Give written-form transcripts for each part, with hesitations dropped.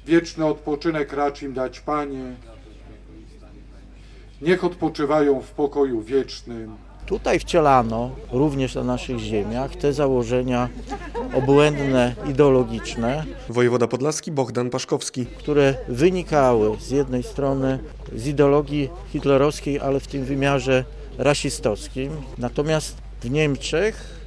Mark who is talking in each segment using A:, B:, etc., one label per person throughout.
A: Wieczny odpoczynek racz im dać, Panie. Niech odpoczywają w pokoju wiecznym.
B: Tutaj wcielano również na naszych ziemiach te założenia obłędne, ideologiczne,
C: Wojewoda podlaski Bohdan Paszkowski.
B: które wynikały z jednej strony z ideologii hitlerowskiej, ale w tym wymiarze rasistowskim. Natomiast w Niemczech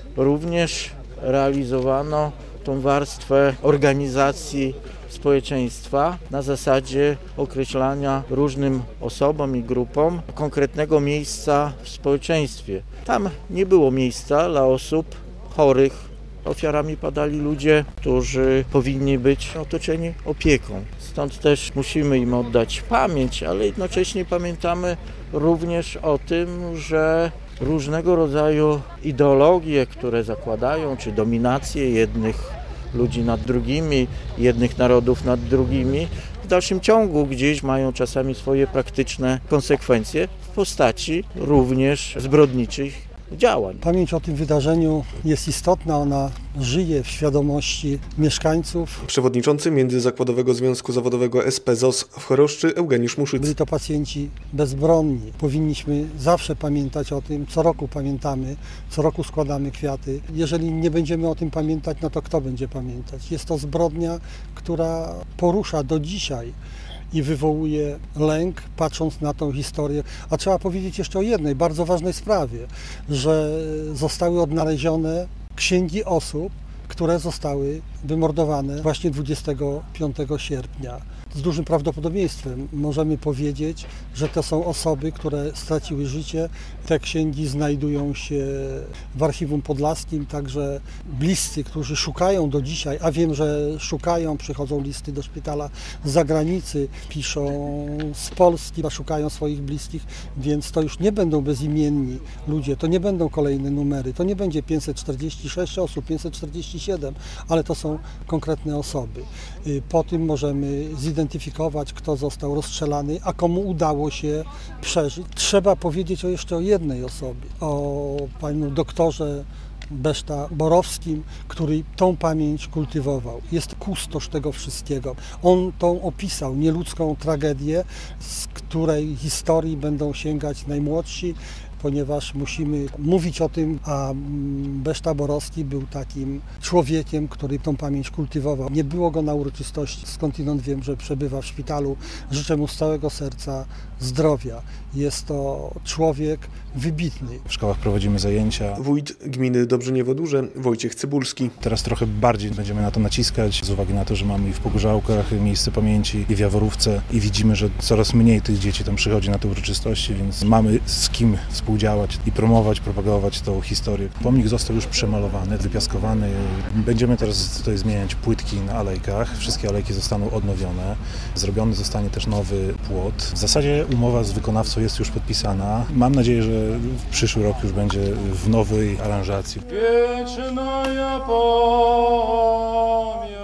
B: również realizowano tą warstwę organizacji społeczeństwa na zasadzie określania różnym osobom i grupom konkretnego miejsca w społeczeństwie. Tam nie było miejsca dla osób chorych. Ofiarami padali ludzie, którzy powinni być otoczeni opieką. Stąd też musimy im oddać pamięć, ale jednocześnie pamiętamy również o tym, że różnego rodzaju ideologie, które zakładają, czy dominację jednych ludzi nad drugimi, jednych narodów nad drugimi, w dalszym ciągu gdzieś mają czasami swoje praktyczne konsekwencje w postaci również zbrodniczych działań.
D: Pamięć o tym wydarzeniu jest istotna, ona żyje w świadomości mieszkańców.
C: Przewodniczący Międzyzakładowego Związku Zawodowego SP-ZOS w Choroszczy Eugeniusz Muszyc.
D: Byli to pacjenci bezbronni. Powinniśmy zawsze pamiętać o tym, co roku pamiętamy, co roku składamy kwiaty. Jeżeli nie będziemy o tym pamiętać, no to kto będzie pamiętać? Jest to zbrodnia, która porusza do dzisiaj i wywołuje lęk, patrząc na tą historię. A trzeba powiedzieć jeszcze o jednej bardzo ważnej sprawie, że zostały odnalezione księgi osób, które zostały wymordowane właśnie 25 sierpnia. Z dużym prawdopodobieństwem możemy powiedzieć, że to są osoby, które straciły życie. Te księgi znajdują się w Archiwum Podlaskim, także bliscy, którzy szukają do dzisiaj, a wiem, że szukają, przychodzą listy do szpitala z zagranicy, piszą z Polski, szukają swoich bliskich, więc to już nie będą bezimienni ludzie, to nie będą kolejne numery, to nie będzie 546 osób, 547, ale to są konkretne osoby. Po tym możemy zidentyfikować, kto został rozstrzelany, a komu udało się przeżyć. Trzeba powiedzieć jeszcze o jednej osobie, o panu doktorze Beszta Borowskim, który tą pamięć kultywował. Jest kustosz tego wszystkiego. On tą opisał nieludzką tragedię, z której historii będą sięgać najmłodsi, ponieważ musimy mówić o tym, a Beszta Borowski był takim człowiekiem, który tą pamięć kultywował. Nie było go na uroczystości, skądinąd wiem, że przebywa w szpitalu. Życzę mu z całego serca zdrowia. Jest to człowiek wybitny.
E: W szkołach prowadzimy zajęcia.
C: Wójt gminy Dobrzyniewo-Duże Wojciech Cybulski.
E: Teraz trochę bardziej będziemy na to naciskać, z uwagi na to, że mamy i w Pogórzałkach miejsce pamięci, i w Jaworówce, i widzimy, że coraz mniej tych dzieci tam przychodzi na te uroczystości, więc mamy z kim współdziałać i promować, propagować tą historię. Pomnik został już przemalowany, wypiaskowany. Będziemy teraz tutaj zmieniać płytki na alejkach. Wszystkie alejki zostaną odnowione. Zrobiony zostanie też nowy płot. W zasadzie umowa z wykonawcą jest już podpisana. Mam nadzieję, że w przyszły rok już będzie w nowej aranżacji.
F: Wieczna ja pamięć.